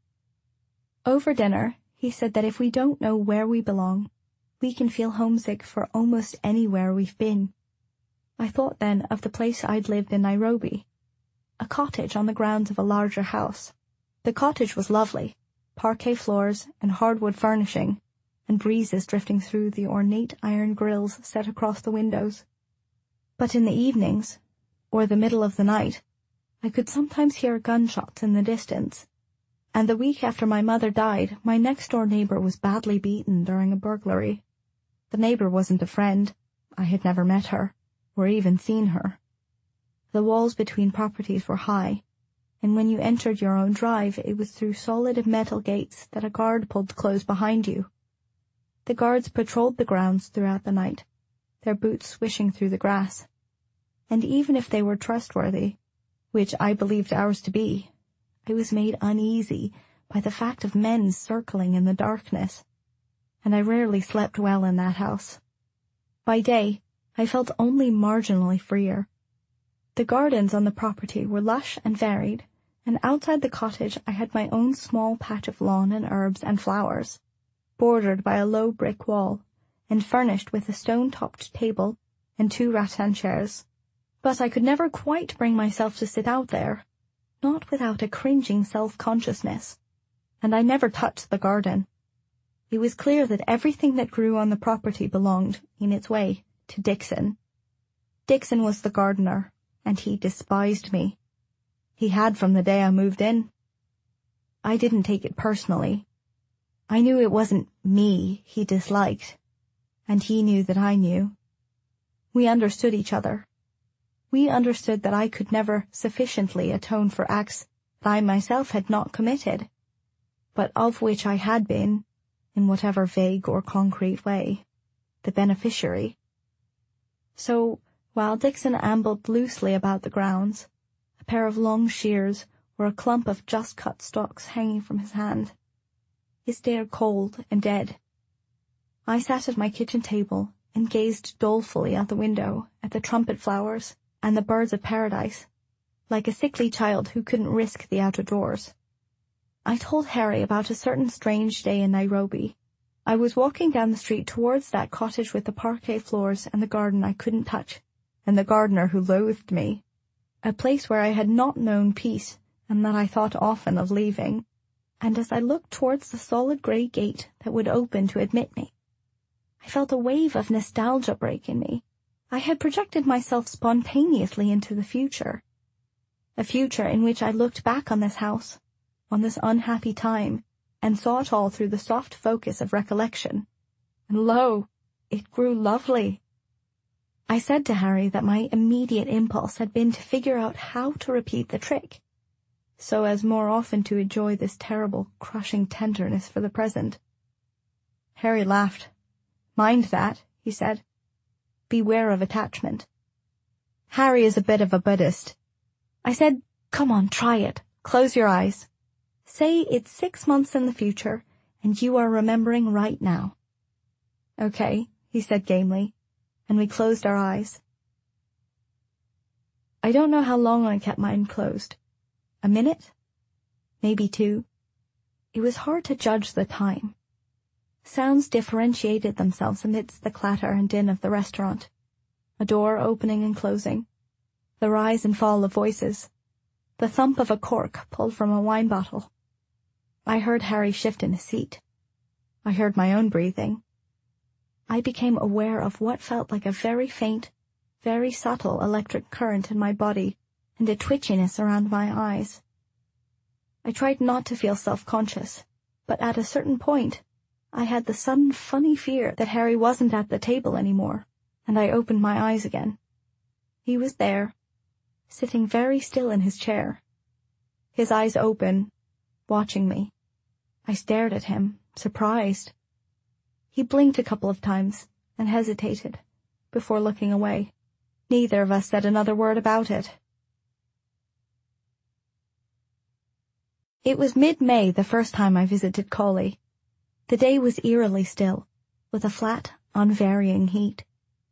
Over dinner, he said that if we don't know where we belong, we can feel homesick for almost anywhere we've been. I thought then of the place I'd lived in Nairobi, a cottage on the grounds of a larger house. The cottage was lovely, parquet floors and hardwood furnishing, and breezes drifting through the ornate iron grills set across the windows. But in the evenings, or the middle of the night, I could sometimes hear gunshots in the distance, and the week after my mother died, my next-door neighbor was badly beaten during a burglary. The neighbor wasn't a friend. I had never met her, or even seen her. The walls between properties were high, and when you entered your own drive, it was through solid metal gates that a guard pulled close behind you. The guards patrolled the grounds throughout the night, their boots swishing through the grass. And even if they were trustworthy, which I believed ours to be, I was made uneasy by the fact of men circling in the darkness, and I rarely slept well in that house. By day, I felt only marginally freer. The gardens on the property were lush and varied, and outside the cottage I had my own small patch of lawn and herbs and flowers, bordered by a low brick wall, and furnished with a stone-topped table and 2 rattan chairs. But I could never quite bring myself to sit out there, not without a cringing self-consciousness, and I never touched the garden. It was clear that everything that grew on the property belonged, in its way, to Dixon. Dixon was the gardener, and he despised me. He had from the day I moved in. I didn't take it personally. I knew it wasn't me he disliked, and he knew that I knew. We understood each other. We understood that I could never sufficiently atone for acts that I myself had not committed, but of which I had been, in whatever vague or concrete way, the beneficiary. So, while Dixon ambled loosely about the grounds, a pair of long shears or a clump of just-cut stalks hanging from his hand, he stared cold and dead. I sat at my kitchen table and gazed dolefully out the window at the trumpet flowers and the birds of paradise, like a sickly child who couldn't risk the out-of-doors. I told Harry about a certain strange day in Nairobi. I was walking down the street towards that cottage with the parquet floors and the garden I couldn't touch, and the gardener who loathed me, a place where I had not known peace and that I thought often of leaving, and as I looked towards the solid grey gate that would open to admit me, I felt a wave of nostalgia break in me. I had projected myself spontaneously into the future, a future in which I looked back on this house, on this unhappy time, and saw it all through the soft focus of recollection. And lo, it grew lovely. I said to Harry that my immediate impulse had been to figure out how to repeat the trick, so as more often to enjoy this terrible, crushing tenderness for the present. Harry laughed. "Mind that," he said. "Beware of attachment." Harry is a bit of a Buddhist. I said, "Come on, try it. Close your eyes. Say it's 6 months in the future, and you are remembering right now." "Okay," he said gamely, and we closed our eyes. I don't know how long I kept mine closed. A minute? Maybe 2. It was hard to judge the time. Sounds differentiated themselves amidst the clatter and din of the restaurant. A door opening and closing, the rise and fall of voices, the thump of a cork pulled from a wine bottle. I heard Harry shift in his seat. I heard my own breathing. I became aware of what felt like a very faint, very subtle electric current in my body and a twitchiness around my eyes. I tried not to feel self-conscious, but at a certain point, I had the sudden funny fear that Harry wasn't at the table anymore, and I opened my eyes again. He was there, sitting very still in his chair, his eyes open, watching me. I stared at him, surprised. He blinked a couple of times and hesitated, before looking away. Neither of us said another word about it. It was mid-May the first time I visited Colley. The day was eerily still, with a flat, unvarying heat.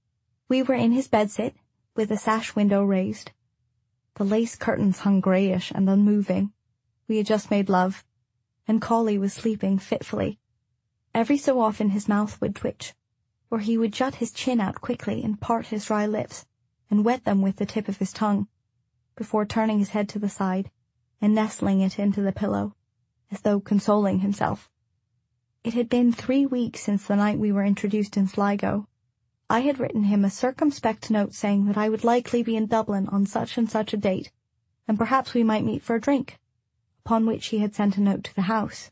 We were in his bedsit, with the sash window raised. The lace curtains hung greyish and unmoving. We had just made love, and Colley was sleeping fitfully. Every so often his mouth would twitch, or he would jut his chin out quickly and part his dry lips, and wet them with the tip of his tongue, before turning his head to the side and nestling it into the pillow, as though consoling himself. It had been 3 weeks since the night we were introduced in Sligo. I had written him a circumspect note saying that I would likely be in Dublin on such and such a date, and perhaps we might meet for a drink, upon which he had sent a note to the house.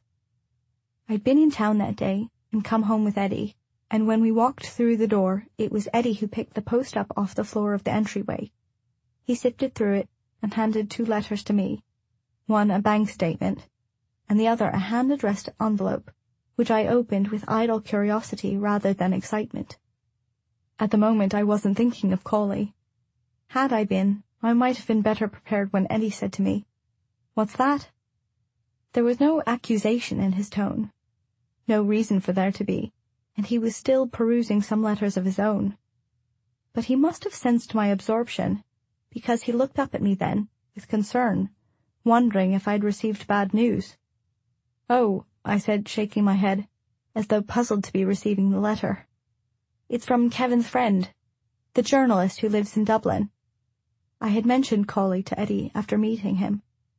I'd been in town that day and come home with Eddie, and when we walked through the door, it was Eddie who picked the post up off the floor of the entryway. He sifted through it and handed 2 letters to me, one a bank statement, and the other a hand-addressed envelope, which I opened with idle curiosity rather than excitement. At the moment I wasn't thinking of Colley. Had I been, I might have been better prepared when Eddie said to me, "What's that?" There was no accusation in his tone, no reason for there to be, and he was still perusing some letters of his own. But he must have sensed my absorption, because he looked up at me then, with concern, wondering if I'd received bad news. "Oh," I said, shaking my head, as though puzzled to be receiving the letter. "It's from Kevin's friend, the journalist who lives in Dublin." I had mentioned Colley to Eddie after meeting him.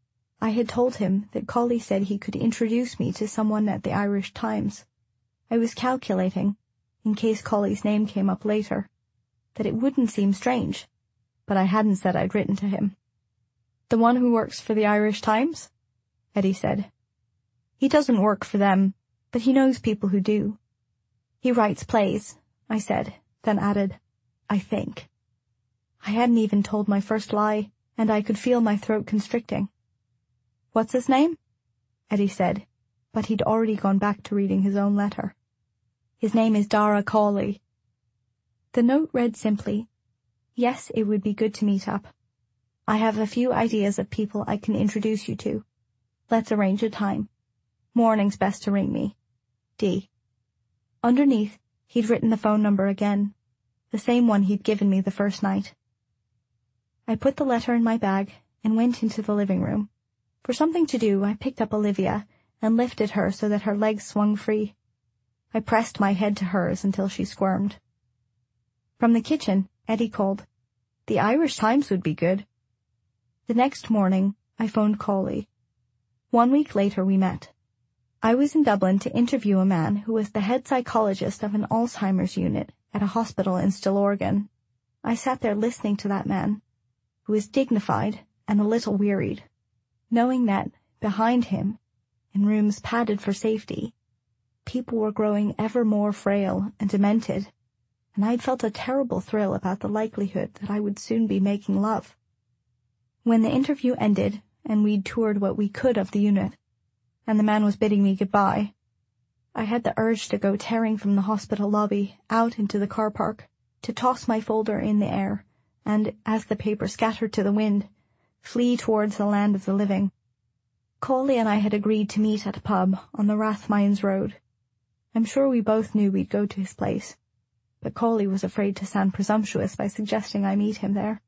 I had told him that Colley said he could introduce me to someone at the Irish Times. I was calculating, in case Colley's name came up later, that it wouldn't seem strange, but I hadn't said I'd written to him. "The one who works for the Irish Times?" Eddie said. "He doesn't work for them, but he knows people who do. He writes plays," I said, then added, "I think." I hadn't even told my first lie, and I could feel my throat constricting. "What's his name?" Eddie said, but he'd already gone back to reading his own letter. "His name is Dara Colley." The note read simply, "Yes, it would be good to meet up. I have a few ideas of people I can introduce you to. Let's arrange a time. Morning's best to ring me. D." Underneath, he'd written the phone number again, the same one he'd given me the first night. I put the letter in my bag and went into the living room. For something to do, I picked up Olivia and lifted her so that her legs swung free. I pressed my head to hers until she squirmed. From the kitchen, Eddie called, "The Irish Times would be good." The next morning, I phoned Colley. 1 week later we met. I was in Dublin to interview a man who was the head psychologist of an Alzheimer's unit at a hospital in Stillorgan. I sat there listening to that man, who was dignified and a little wearied, knowing that, behind him, in rooms padded for safety, people were growing ever more frail and demented, and I'd felt a terrible thrill about the likelihood that I would soon be making love. When the interview ended, and we'd toured what we could of the unit, and the man was bidding me goodbye, I had the urge to go tearing from the hospital lobby out into the car park, to toss my folder in the air, and, as the paper scattered to the wind, flee towards the land of the living. Colley and I had agreed to meet at a pub on the Rathmines Road. I'm sure we both knew we'd go to his place, but Colley was afraid to sound presumptuous by suggesting I meet him there.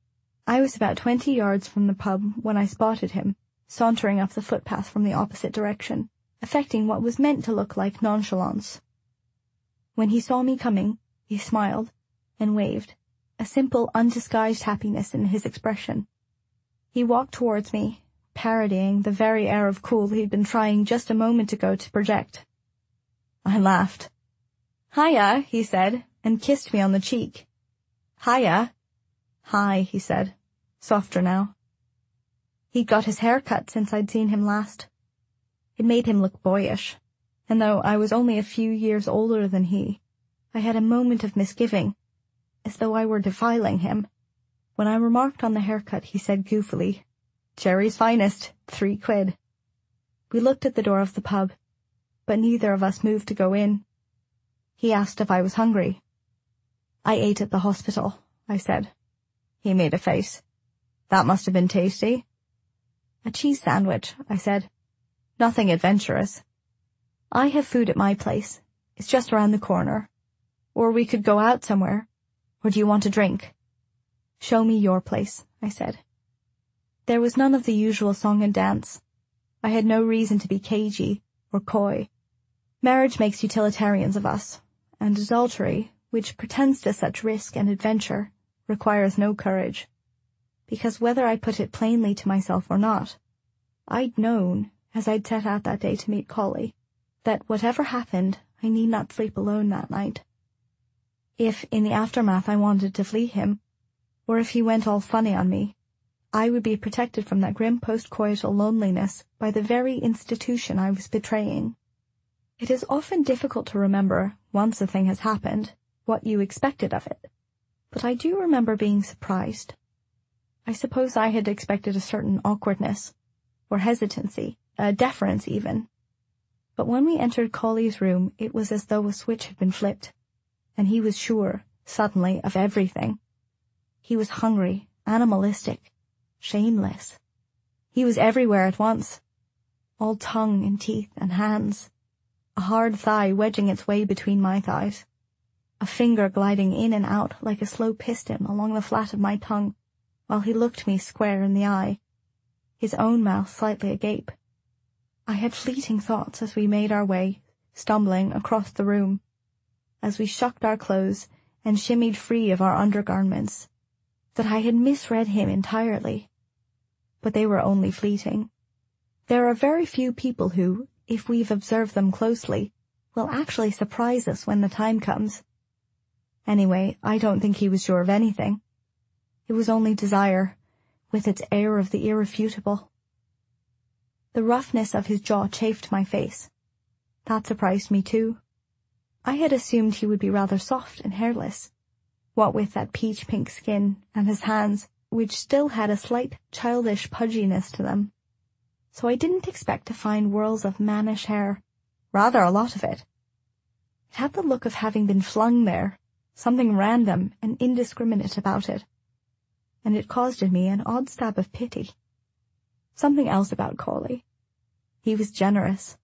I was about 20 yards from the pub when I spotted him, sauntering up the footpath from the opposite direction, affecting what was meant to look like nonchalance. When he saw me coming, he smiled and waved, a simple, undisguised happiness in his expression. He walked towards me, parodying the very air of cool he'd been trying just a moment ago to project. I laughed. "Hiya," he said, and kissed me on the cheek. "Hiya." "Hi," he said, softer now. He'd got his hair cut since I'd seen him last. It made him look boyish, and though I was only a few years older than he, I had a moment of misgiving, as though I were defiling him. When I remarked on the haircut, he said goofily, "Jerry's finest, 3 quid." We looked at the door of the pub, but neither of us moved to go in. He asked if I was hungry. "I ate at the hospital," I said. He made a face. That must have been tasty. A cheese sandwich, I said. Nothing adventurous. I have food at my place. It's just around the corner. Or we could go out somewhere. Or do you want a drink? Show me your place, I said. There was none of the usual song and dance. I had no reason to be cagey or coy. Marriage makes utilitarians of us, and adultery, which pretends to such risk and adventure, requires no courage. Because whether I put it plainly to myself or not, I'd known, as I'd set out that day to meet Colley, that whatever happened, I need not sleep alone that night. If, in the aftermath, I wanted to flee him, or if he went all funny on me, I would be protected from that grim post-coital loneliness by the very institution I was betraying. It is often difficult to remember, once a thing has happened, what you expected of it. But I do remember being surprised. I suppose I had expected a certain awkwardness, or hesitancy, a deference even. But when we entered Colley's room, it was as though a switch had been flipped, and he was sure, suddenly, of everything. He was hungry, animalistic, shameless. He was everywhere at once, all tongue and teeth and hands, a hard thigh wedging its way between my thighs, a finger gliding in and out like a slow piston along the flat of my tongue, while he looked me square in the eye, his own mouth slightly agape. I had fleeting thoughts as we made our way, stumbling, across the room, as we shucked our clothes and shimmied free of our undergarments, that I had misread him entirely. But they were only fleeting. There are very few people who, if we've observed them closely, will actually surprise us when the time comes. Anyway, I don't think he was sure of anything. It was only desire, with its air of the irrefutable. The roughness of his jaw chafed my face. That surprised me too. I had assumed he would be rather soft and hairless, what with that peach-pink skin and his hands, which still had a slight childish pudginess to them. So I didn't expect to find whirls of mannish hair, rather a lot of it. It had the look of having been flung there, something random and indiscriminate about it, and it caused in me an odd stab of pity. Something else about Colley. He was generous.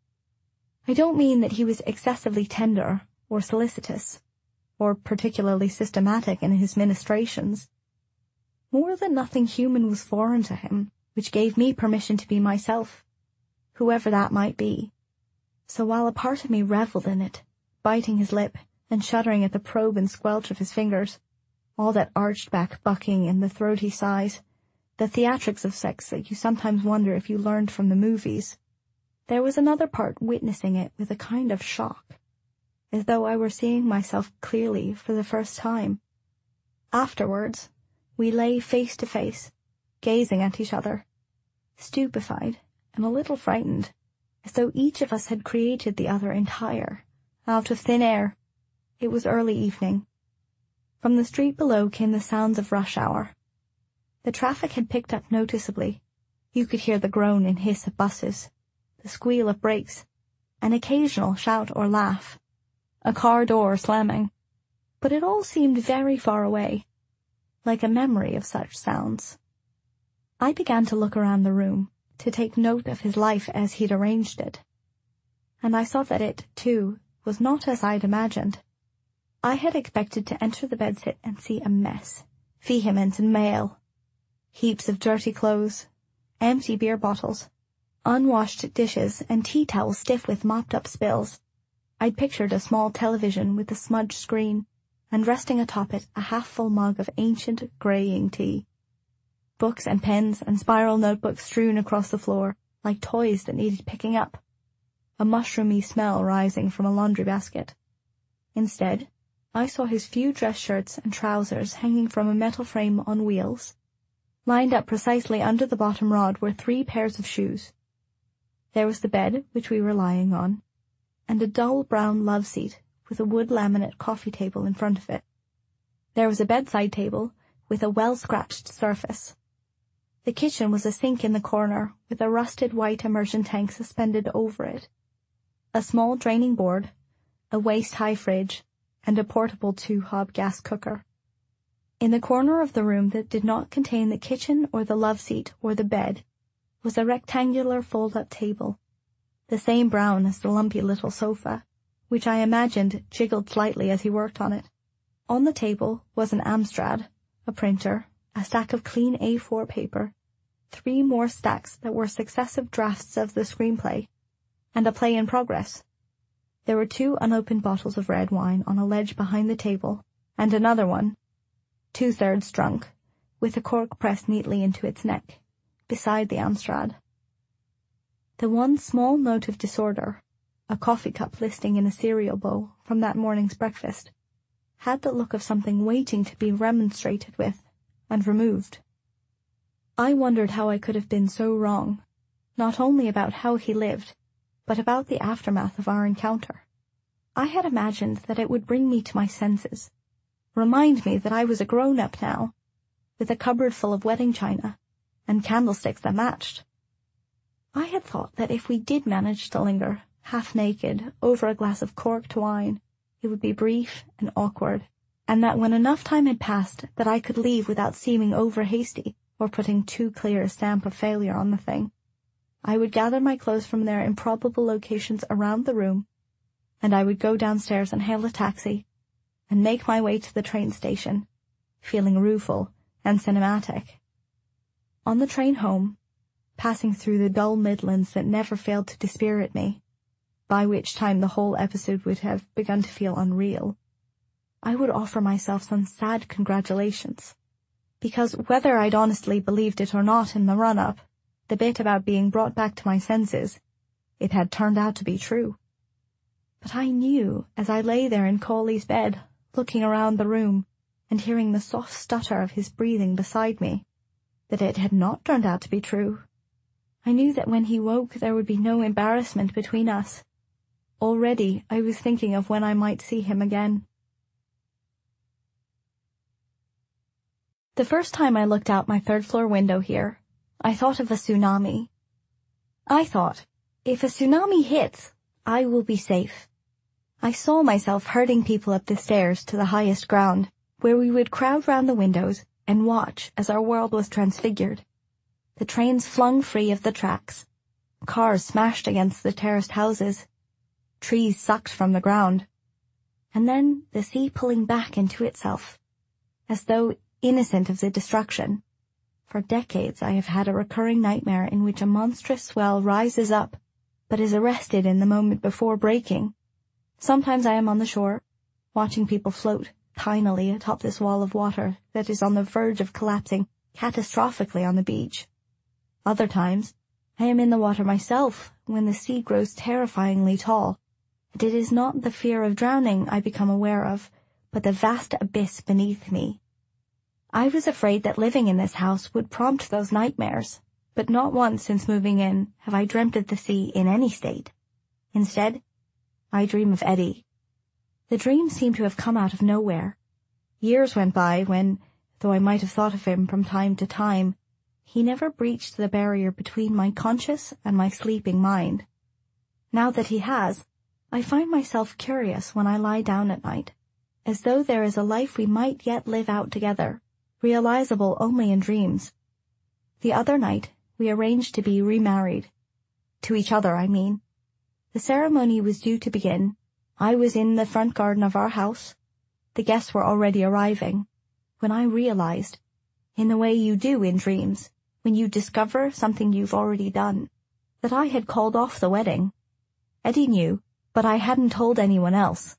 I don't mean that he was excessively tender or solicitous, or particularly systematic in his ministrations. More than nothing human was foreign to him, which gave me permission to be myself, whoever that might be. So while a part of me revelled in it, biting his lip and shuddering at the probe and squelch of his fingers, all that arched back bucking and the throaty sighs, the theatrics of sex that you sometimes wonder if you learned from the movies, there was another part witnessing it with a kind of shock, as though I were seeing myself clearly for the first time. Afterwards, we lay face to face, gazing at each other, stupefied and a little frightened, as though each of us had created the other entire, out of thin air. It was early evening. From the street below came the sounds of rush hour. The traffic had picked up noticeably. You could hear the groan and hiss of buses, the squeal of brakes, an occasional shout or laugh, a car door slamming. But it all seemed very far away, like a memory of such sounds. I began to look around the room, to take note of his life as he'd arranged it. And I saw that it, too, was not as I'd imagined. I had expected to enter the bedsit and see a mess, vehement and male. Heaps of dirty clothes, empty beer bottles, unwashed dishes, and tea towels stiff with mopped-up spills. I'd pictured a small television with a smudged screen, and resting atop it a half-full mug of ancient, greying tea. Books and pens and spiral notebooks strewn across the floor, like toys that needed picking up. A mushroomy smell rising from a laundry basket. Instead, I saw his few dress shirts and trousers hanging from a metal frame on wheels. Lined up precisely under the bottom rod were 3 pairs of shoes. There was the bed, which we were lying on, and a dull brown love seat with a wood laminate coffee table in front of it. There was a bedside table with a well-scratched surface. The kitchen was a sink in the corner with a rusted white immersion tank suspended over it, a small draining board, a waist-high fridge, and a portable 2-hob gas cooker. In the corner of the room that did not contain the kitchen or the love seat or the bed was a rectangular fold-up table, the same brown as the lumpy little sofa, which I imagined jiggled slightly as he worked on it. On the table was an Amstrad, a printer, a stack of clean A4 paper, 3 more stacks that were successive drafts of the screenplay, and a play in progress. There were 2 unopened bottles of red wine on a ledge behind the table, and another one, 2/3 drunk, with a cork pressed neatly into its neck, beside the Amstrad. The one small note of disorder, a coffee cup listing in a cereal bowl from that morning's breakfast, had the look of something waiting to be remonstrated with and removed. I wondered how I could have been so wrong, not only about how he lived, but about the aftermath of our encounter. I had imagined that it would bring me to my senses, remind me that I was a grown-up now, with a cupboard full of wedding china, and candlesticks that matched. I had thought that if we did manage to linger, half-naked, over a glass of corked wine, it would be brief and awkward, and that when enough time had passed that I could leave without seeming over-hasty or putting too clear a stamp of failure on the thing. I would gather my clothes from their improbable locations around the room, and I would go downstairs and hail a taxi, and make my way to the train station, feeling rueful and cinematic. On the train home, passing through the dull Midlands that never failed to dispirit me, by which time the whole episode would have begun to feel unreal, I would offer myself some sad congratulations, because whether I'd honestly believed it or not in the run-up, the bit about being brought back to my senses, it had turned out to be true. But I knew, as I lay there in Cawley's bed, looking around the room, and hearing the soft stutter of his breathing beside me, that it had not turned out to be true. I knew that when he woke there would be no embarrassment between us. Already I was thinking of when I might see him again. The first time I looked out my third-floor window here, I thought of a tsunami. I thought, if a tsunami hits, I will be safe. I saw myself herding people up the stairs to the highest ground, where we would crowd round the windows and watch as our world was transfigured. The trains flung free of the tracks, cars smashed against the terraced houses, trees sucked from the ground, and then the sea pulling back into itself, as though innocent of the destruction. For decades I have had a recurring nightmare in which a monstrous swell rises up, but is arrested in the moment before breaking. Sometimes I am on the shore, watching people float tinily atop this wall of water that is on the verge of collapsing catastrophically on the beach. Other times, I am in the water myself when the sea grows terrifyingly tall, and it is not the fear of drowning I become aware of, but the vast abyss beneath me. I was afraid that living in this house would prompt those nightmares, but not once since moving in have I dreamt of the sea in any state. Instead, I dream of Eddie. The dream seemed to have come out of nowhere. Years went by when, though I might have thought of him from time to time, he never breached the barrier between my conscious and my sleeping mind. Now that he has, I find myself curious when I lie down at night, as though there is a life we might yet live out together, realizable only in dreams. The other night, we arranged to be remarried. To each other, I mean. The ceremony was due to begin. I was in the front garden of our house. The guests were already arriving, when I realized, in the way you do in dreams, when you discover something you've already done, that I had called off the wedding. Eddie knew, but I hadn't told anyone else.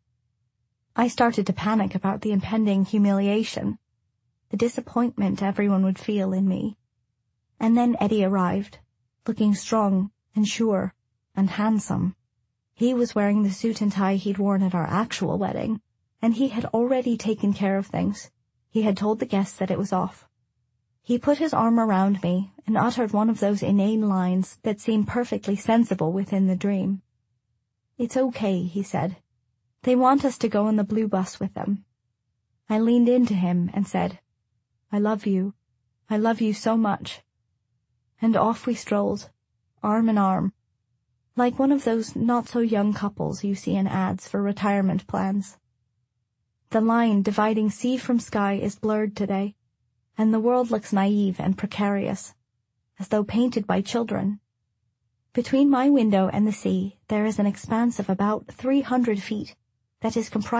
I started to panic about the impending humiliation, the disappointment everyone would feel in me. And then Eddie arrived, looking strong and sure and handsome. He was wearing the suit and tie he'd worn at our actual wedding, and he had already taken care of things. He had told the guests that it was off. He put his arm around me and uttered one of those inane lines that seem perfectly sensible within the dream. "It's okay," he said. "They want us to go on the blue bus with them." I leaned into him and said, "I love you. I love you so much." And off we strolled, arm in arm, like one of those not-so-young couples you see in ads for retirement plans. The line dividing sea from sky is blurred today, and the world looks naive and precarious, as though painted by children. Between my window and the sea there is an expanse of about 300 feet that is comprised